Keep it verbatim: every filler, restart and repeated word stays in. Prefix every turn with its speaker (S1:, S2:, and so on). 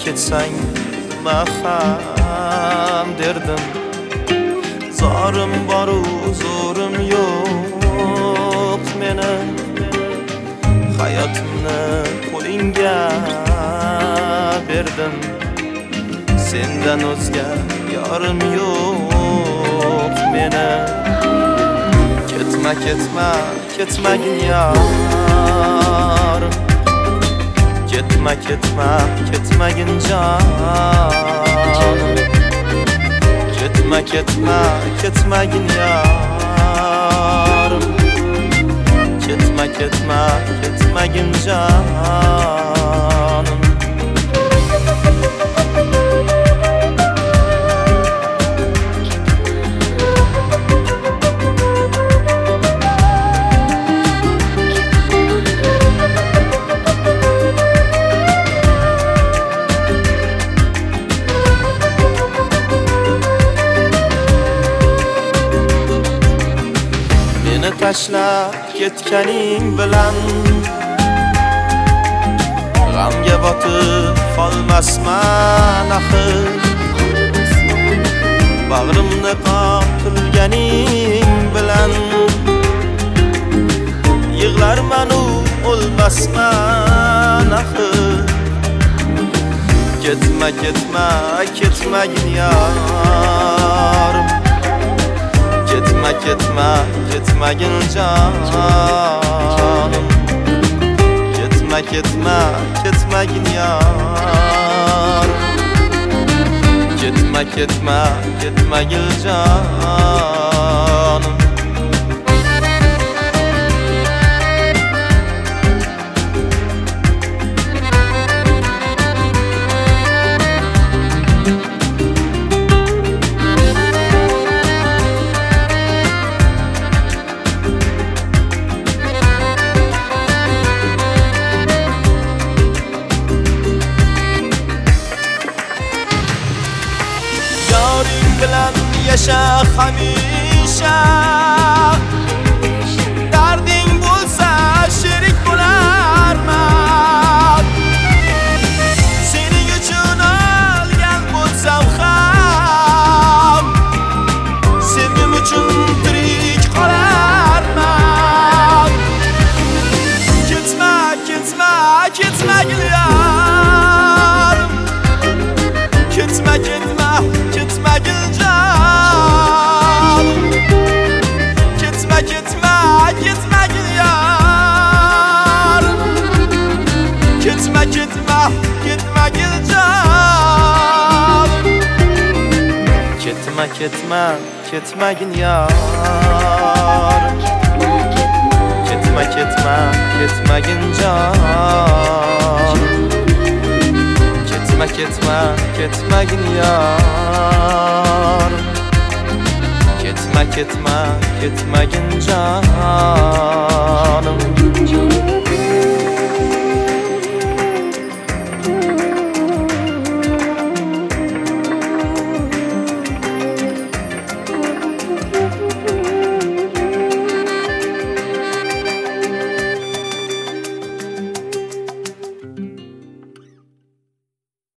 S1: ketsang maham derdim. Zorim boru zorim yo'q meni, hayotimni qo'lingga berdim. Sendan o'zga yorim yo'q meni. Ketma ketma ketmagin yorim, ketma ketma ketmagin jonim. Ketma ketma ketmagin yorim, ketma ketma ketmagin jonim. Tashlab ketganing bilan g'amga botib qolmasman axir. Bag'rimni qoqilganing bilan yig'larman u o'lmasman axir. Ketma ketma ketmagin yorim, ketma ketma ketmagin jonim. Ketma ketma ketmagin yorim, ketma ketma ketmagin jonim. bilan yasha hamisha. Darding bo'lsa sherik bo'larman. Sening uchun olgan bo'lsam ham sevgim uchun tirik qolarman. Ketma ketma ketmagin yorim, ketma ketma ketmagin jonim. Ketma ketma ketmagin yorim, ketma ketma ketmagin jonim. Ketma ketma ketmagin yorim, ketma ketma ketmagin jonim. Ketma ketma ketmagin yorim, ketma ketma ketmagin jonim.